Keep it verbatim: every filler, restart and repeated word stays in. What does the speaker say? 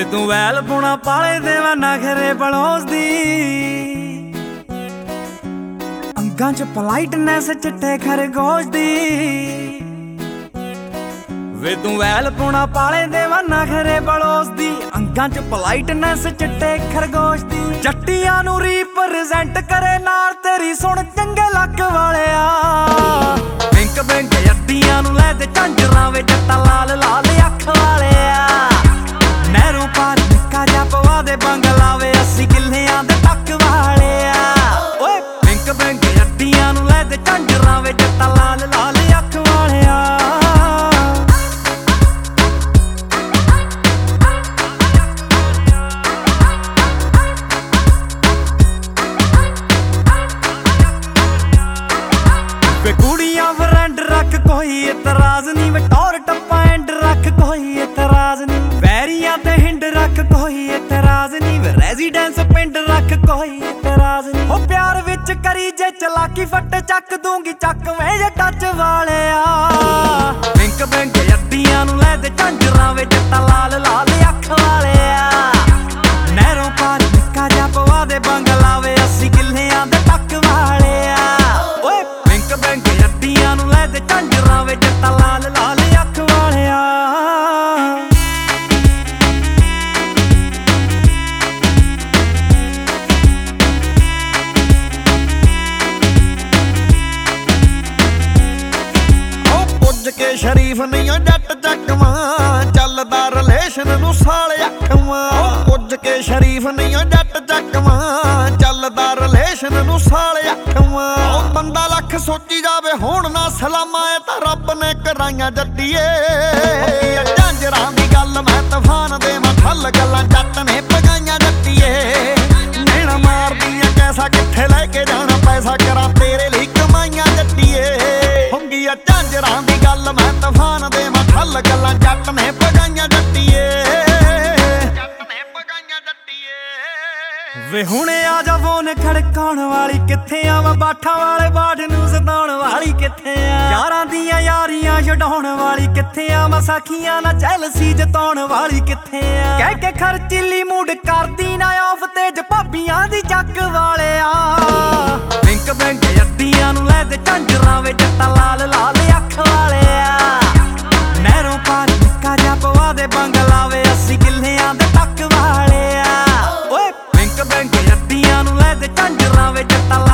ਵੇ ਤੂੰ ਵੈਲ ਪੁਣਾ ਪਾਲੇ ਦੇਵਾ ਨਖਰੇ ਬਲੋਸ ਦੀ ਅੰਗਾਂ ਚ ਪਲਾਈਟਨੈਸ ਚਿੱਟੇ ਖਰਗੋਸ਼ ਦੀ ਵੇ ਤੂੰ ਵੈਲ ਪੁਣਾ ਪਾਲੇ ਦੇਵਾ ਨਖਰੇ ਬਲੋਸ ਦੀ ਅੰਗਾਂ ਚ ਪਲਾਈਟਨੈਸ ਚਿੱਟੇ ਖਰਗੋਸ਼ ਦੀ ਜੱਟੀਆਂ ਨੂੰ ਰੀਪ੍ਰੈਜ਼ੈਂਟ ਕਰੇ ਨਾਲ ਤੇਰੀ ਸੁਣ ਚੰਗੇ ਲੱਕ ਵਾਲਿਆ ਬਿੰਕ ਬਿੰਕ ਅੱਡੀਆਂ ਨੂੰ ਲੈ ਤੇ ਝਾਂਜਰਾਂ ਵੇ ਜੱਟਾ ਲਾਲ ਲਾਲ ਅੱਖ ਵਾਲਿਆ ਨਹਿਰੋਂ ਪਾਰ ਨਿੱਕਾ ਜਿਹਾ ਪਵਾ ਦੇ ਬੰਗਲਾ ਵੇ ਅੱਸੀ ਕਿੱਲਿਆਂ ਦੇ ਟੱਕ ਵਾਲਿਆ ਓਏ ਬਿੰਕ ਬਿੰਕ ਅੱਡੀਆਂ ਨੂੰ ਲੈ ਤੇ ਝਾਂਜਰਾਂ ਵੇ ਜੱਟਾ ਲਾਲ ਲਾਲ ਅੱਖ ਵਾਲਿਆ ਵੇ ਕੁੜੀਆਂ ਫਰੈਂਡ ਰੱਖ ਕੋਈ ਇਤਰਾਜ਼ ਨਹੀਂ ਵੇ ਟੌਰ ਟੱਪਾ ਐਂਡ ਰੱਖ ਕੋਈ ਇਤਰਾਜ਼ ਨਹੀਂ ਵੈਰੀਆਂ ਤੇ ਹਿੰਡ ਰੱਖ ਕੋਈ ਇਤਰਾਜ਼ ਨਹੀਂ ਵੇ ਰੈਜ਼ੀਡੈਂਸ ਪਿੰਡ ਰੱਖ ਕੋਈ ਇਤਰਾਜ਼ ਨਹੀਂ ਹੋ ਪਿਆਰ ਵਿੱਚ ਕਰੀ ਜੇ ਚਲਾਕੀ ਫੱਟ ਚੱਕ ਦੂੰਗੀ ਚੱਕ ਵੇ ਜੇ ਟੱਚ ਵਾਲਿਆ ਬਿੰਕ ਬਿੰਕ ਅੱਡੀਆਂ ਨੂੰ ਲੈ ਤੇ ਝਾਂਜਰਾਂ ਵੇ ਜੱਟਾ ਲਾਲ ਲਾਲ ਅੱਖ ਵਾਲਿਆ ਨਹਿਰੋਂ ਪਾਰ ਨਿੱਕਾ ਜਿਹਾ ਪਵਾ ਦੇ ਬੰਗਲਾ ਵੇ ਅੱਸੀ ਕਿੱਲਿਆਂ ਦੇ ਟੱਕ ਵਾਲਿਆ ਓਏ ਬਿੰਕ ਬਿੰਕ ਅੱਡੀਆਂ ਨੂੰ ਲੈ ਤੇ ਝਾਂਜਰਾਂ ਵੇ ਜੱਟਾ ਲਾਲ ਲਾਲ ਅੱਖ ਵਾਲਿਆ ਕੇ ਸ਼ਰੀਫ ਨਹੀਂ ਓ ਜੱਟ ਚੱਕਵਾਂ ਚੱਲਦਾ ਰਿਲੇਸ਼ਨ ਨੂੰ ਸਾਲ ਅੱਖਵਾਂ ਪੁੱਜ ਕੇ ਸ਼ਰੀਫ ਨਹੀਂ ਓ ਜੱਟ ਚੱਕਵਾਂ ਚੱਲਦਾ ਰਿਲੇਸ਼ਨ ਨੂੰ ਸਾਲ ਅੱਖਵਾਂ ਉਹ ਬੰਦਾ ਲੱਖ ਸੋਚੀ ਜਾਵੇ ਹੁਣ ਨਾ ਸਲਾਮਾਂ ਇਹ ਤਾਂ ਰੱਬ ਨੇ ਕਰਾਈਆਂ ਜੱਟੀਏ ਝਾਂਜਰਾਂ ਦੀ ਗੱਲ ਮੈਂ ਤੂਫਾਨ ਦੇ ਮੈਂ ਠੱਲ ਗੱਲਾਂ ਜੱਟ ਨੇ ਪਗਾਈਆਂ ਜੱਟੀਏ ਨੈਣਾ ਮਾਰਦੀਆਂ ਕੈਸਾ ਕਿੱਥੇ ਲੈ ਕੇ ਜਾਣਾ ਪੈਸਾ ਕਰਾਂ ਤੇਰੇ ਲਈ ਕਮਾਈਆਂ ਜੱਟੀਏ ਹੁੰਗੀਆਂ ਝਾਂਜਰਾਂ ਦੀ ਗੱਲ ਮੈਂ ਤੂਫਾਨ ਦੇ ਮੈਂ ਠੱਲ ਗੱਲਾਂ ਜੱਟ ਨੇ ਪਗਾਈਆਂ ਜੱਟੀਏ ਜੱਟ ਨੇ ਪਗਾਈਆਂ ਜੱਟੀਏ ਵੇ ਹੁਣੇ ਆ ਜਾ ਫੋਨ ਖੜਕਾਉਣ ਵਾਲੀ ਕਿੱਥੇ ਆ ਮੈਂ ਬਾਠਾਂ ਵਾਲੇ ਬਾਠ ਨੂੰ ਸਤਾਉਣ ਵਾਲੀ ਕਿੱਥੇ ਆ ਯਾਰਾਂ ਦੀਆਂ ਯਾਰੀਆਂ ਛਡਾਉਣ ਵਾਲੀ ਕਿੱਥੇ ਆ ਮੈਂ ਸਾਖੀਆਂ ਨਾਲ ਜੈਲਸੀ ਜਤਾਉਣ ਵਾਲੀ ਕਿੱਥੇ ਆ ਕਹਿ ਕੇ ਖਰਚੀਲੀ ਮੂਡ ਕਰਦੀ ਨਾ ਆਫ ਤੇਜ ਭਾਬੀਆਂ ਦੀ ਜੱਗ ਵਾਲਿਆ ਬਿੰਕ ਬਿੰਕ ਅੱਡੀਆਂ ਨੂੰ ਲੈ ਤੇ ਝਾਂਜਰਾਂ ਵੇ ਜੱਟਾ ਲਾਲ ਲਾਲ ਅੱਖ ਵਾਲਿਆ ਨਹਿਰੋਂ ਪਾਰ ਨਿੱਕਾ ਜਿਹਾ ਪਵਾ ਦੇ ਬੰਗਲਾ ਵੇ ਅੱਸੀ ਕਿੱਲਿਆਂ ਦੇ ਟੱਕ ਵਾਲਿਆ ਓਏ ਬਿੰਕ ਬਿੰਕ ਅੱਡੀਆਂ ਨੂੰ ਲੈ ਤੇ ਝਾਂਜਰਾਂ ਵੇ ਜੱਟਾ